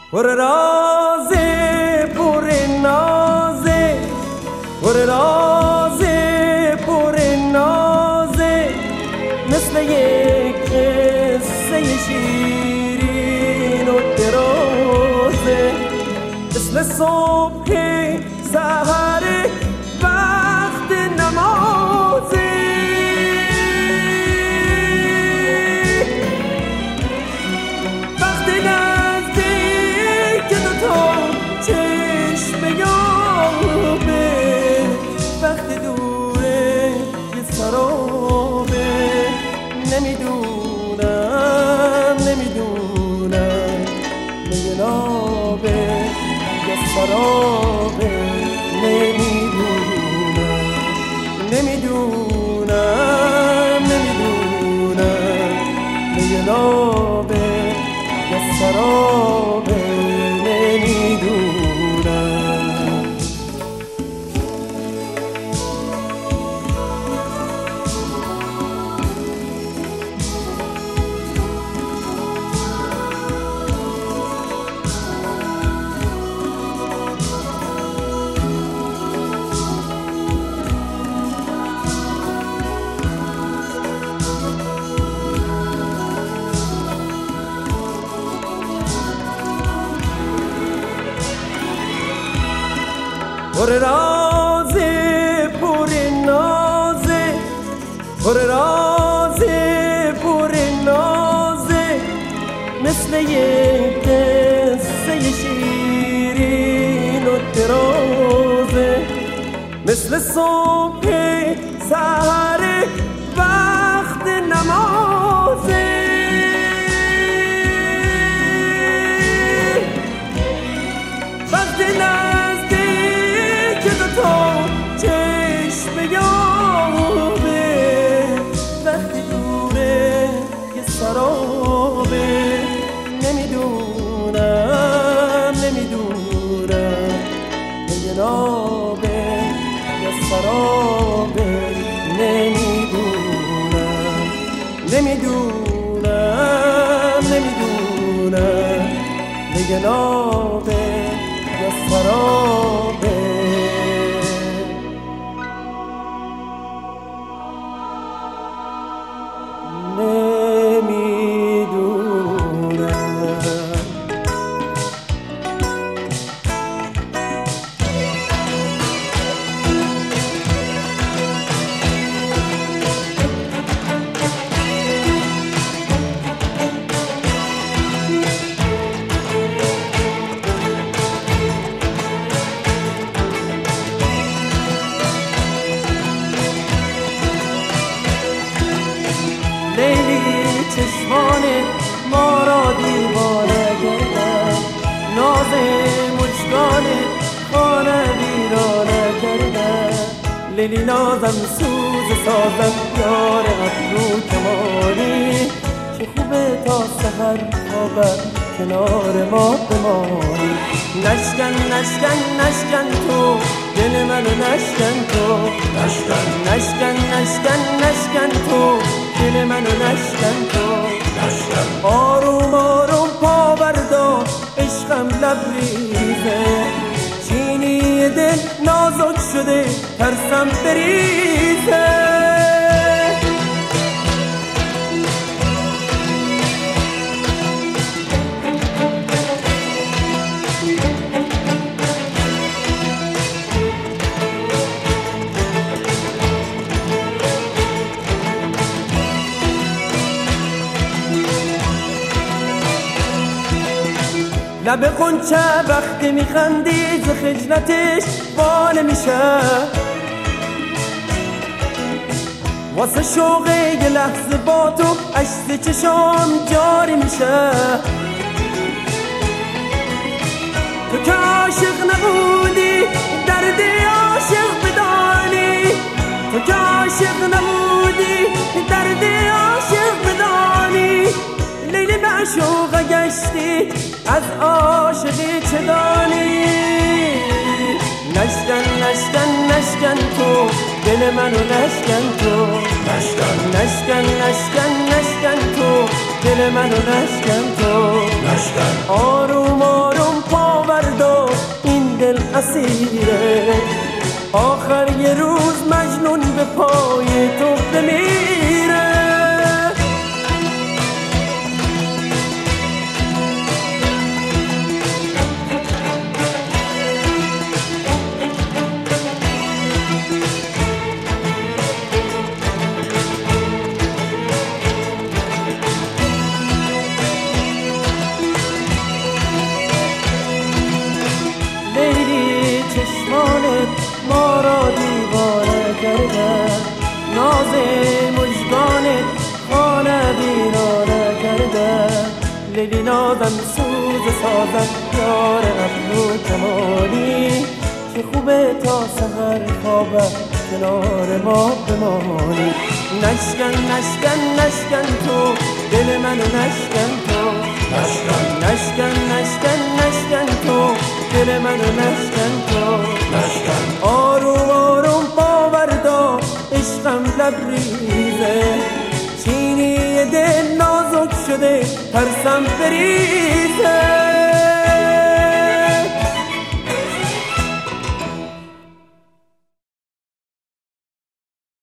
پر رازه پر نازه پر رازه پر نازه مثل یک قصه شیرین و درازه مثل صبح سحر وقت نمازه وقت نزدیک دوتا چشم یابه وقت دوره یه سرابه نمیدونم میگه نابه یه سرابه نمیدونم میگه نابه یه سرابه نمیدونم پر رازه پر نازه پر رازه پر نازه مثل یک قصه شیرین و درازه مثل صبح سحر وقت نمازه وقت چشم یابه وقتی دوره یه سرابه نمیدونم میگه نابه یه سرابه نمیدونم میگه نابه یه سرابه لیلی چشمان ما را دیوانه کردن ناز مشکان خانه ویرانه کردن لیلی نازم سوز سازم یار ابرو کمانی که خوبه تا سحر خوابم کنار ما بمانی نشکن تو دل منو نشکن تو نشکن تو دل منو نشکن تو آروم پا بردار عشقم لبریزه چینی دل نازک شده ترسم بریزه لب غنچه وقتی میخندی ز خجلتش باله میشه واسه شوق یه لحظه با تو اشک چشام جاری میشه تو که عاشق نبودی درد عاشق بدانی تو که عاشق نبودی درد عاشق بدانی لیلی معشوقه گشتی از عاشقی چه دانی نشکن تو دل منو نشکن تو نشکن تو دل منو نشکن تو آروم باوردا این دل اسیره، آخر یه روز مجنون به پای تو بمیره. لیلی چشمانت ما را دیوانه کرده، ناز مژگانت خانه ویرانه کرده. لیلی نازم سوز سازم یار ابرو کمانی، چه خوبه تا سحر خوابه کنار ما بمانی. نشکن نشکن نشکن تو دل منو، نشکن تو نشکن نشکن نشکن نشکن تو دل منو، نشکن تو نشکن. آروم آروم باوردا عشقم لبریزه، چینی دل نازک شده ترسم بریزه.